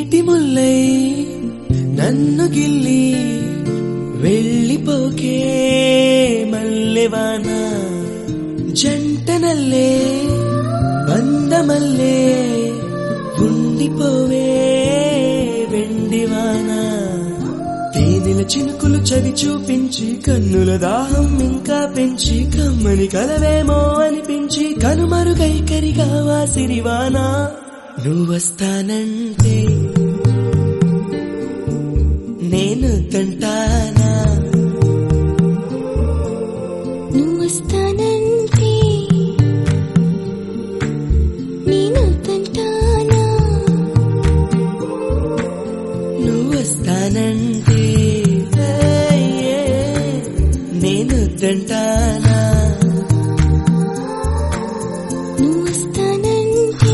నీటి ముల్లై నన్ను గిల్లి వెళ్ళిపోకే మల్లెవాన జంటనల్లే బందమల్లే ఉండిపోవే వెండివాన తేనెల చినుకులు చవి చూపించి కన్నుల దాహం ఇంకా పెంచి కమ్మని కలవేమో అనిపించి కనుమరుగైకరిగా వాసిరివాన నువ్వొస్తానంటే నేను తంటానా నువ్వొస్తానంటే నేను తంటానా నువ్వొస్తానంటే నేను తంటానా నువ్వొస్తానంటే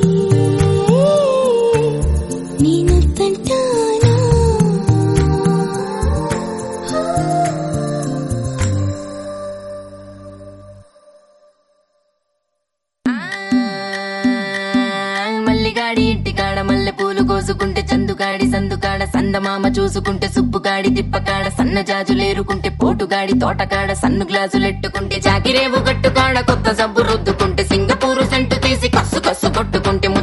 నేను తంటానా మల్లిగాడి ఇంటికాడ మల్లె పూలు కోసుకుంటే చందుగాడి సందుకాడ సందమామ చూసుకుంటే సుబ్బుగాడి తిప్పకాడ సన్న జాజులేరుకుంటే పోటుగాడి తోటకాడ సన్ను గ్లాసులెట్టుకుంటే జాకిరేవు గట్టుకాడ కొత్త సబ్బు రుద్దుకుంటే సింగపూరు సెంటు తీసి కస్సు కస్సు కొట్టుకుంటే